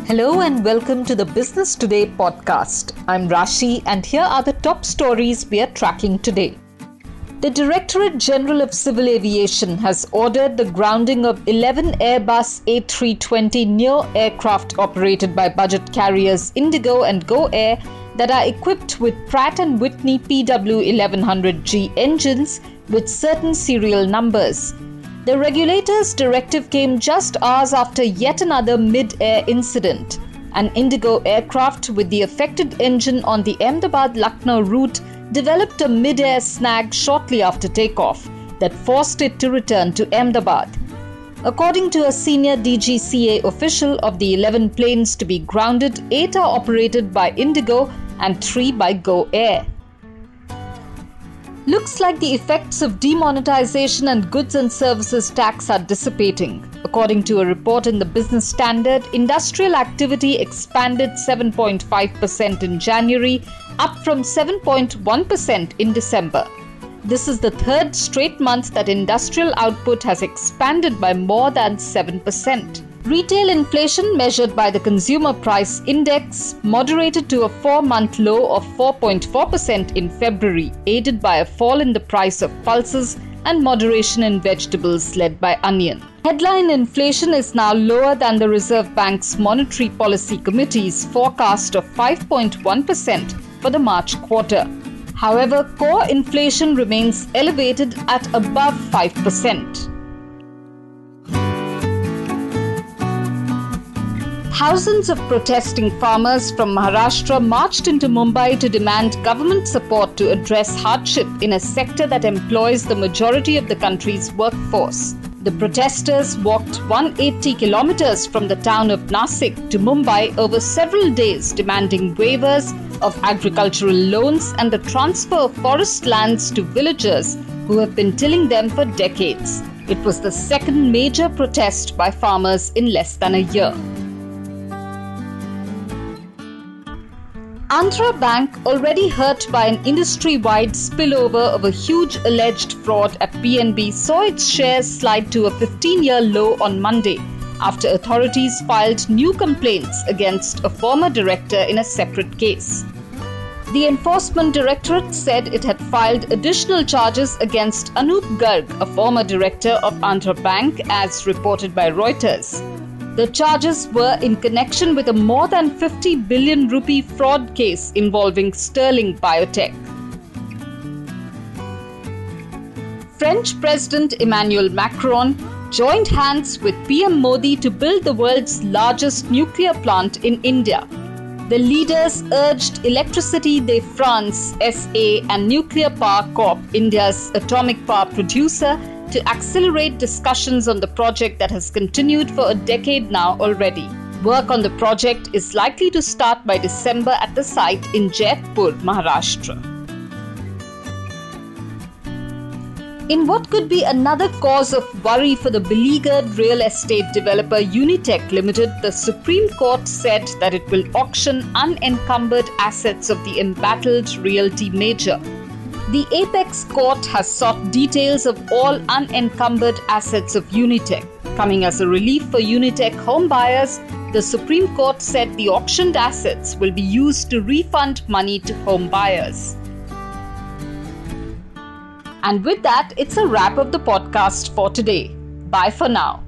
Hello and welcome to the Business Today podcast. I'm Rashi and here are the top stories we are tracking today. The Directorate General of Civil Aviation has ordered the grounding of 11 Airbus A320 neo aircraft operated by budget carriers Indigo and Go Air that are equipped with Pratt & Whitney PW1100G engines with certain serial numbers. The regulator's directive came just hours after yet another mid-air incident. An Indigo aircraft with the affected engine on the Ahmedabad-Lucknow route developed a mid-air snag shortly after takeoff that forced it to return to Ahmedabad. According to a senior DGCA official, of the 11 planes to be grounded, 8 are operated by Indigo and 3 by Go Air. Looks like the effects of demonetization and goods and services tax are dissipating. According to a report in the Business Standard, industrial activity expanded 7.5% in January, up from 7.1% in December. This is the third straight month that industrial output has expanded by more than 7%. Retail inflation measured by the Consumer Price Index moderated to a 4-month low of 4.4% in February, aided by a fall in the price of pulses and moderation in vegetables led by onion. Headline inflation is now lower than the Reserve Bank's Monetary Policy Committee's forecast of 5.1% for the March quarter. However, core inflation remains elevated at above 5%. Thousands of protesting farmers from Maharashtra marched into Mumbai to demand government support to address hardship in a sector that employs the majority of the country's workforce. The protesters walked 180 kilometers from the town of Nasik to Mumbai over several days, demanding waivers of agricultural loans and the transfer of forest lands to villagers who have been tilling them for decades. It was the second major protest by farmers in less than a year. Andhra Bank, already hurt by an industry-wide spillover of a huge alleged fraud at PNB, saw its shares slide to a 15-year low on Monday after authorities filed new complaints against a former director in a separate case. The Enforcement Directorate said it had filed additional charges against Anup Garg, a former director of Andhra Bank, as reported by Reuters. The charges were in connection with a more than 50 billion rupee fraud case involving Sterling Biotech. French President Emmanuel Macron joined hands with PM Modi to build the world's largest nuclear plant in India. The leaders urged Electricité de France SA and Nuclear Power Corp, India's atomic power producer, to accelerate discussions on the project that has continued for a decade now already. Work on the project is likely to start by December at the site in Jaipur, Maharashtra. In what could be another cause of worry for the beleaguered real estate developer Unitech Limited, the Supreme Court said that it will auction unencumbered assets of the embattled realty major. The Apex Court has sought details of all unencumbered assets of Unitech. Coming as a relief for Unitech home buyers, the Supreme Court said the auctioned assets will be used to refund money to home buyers. And with that, it's a wrap of the podcast for today. Bye for now.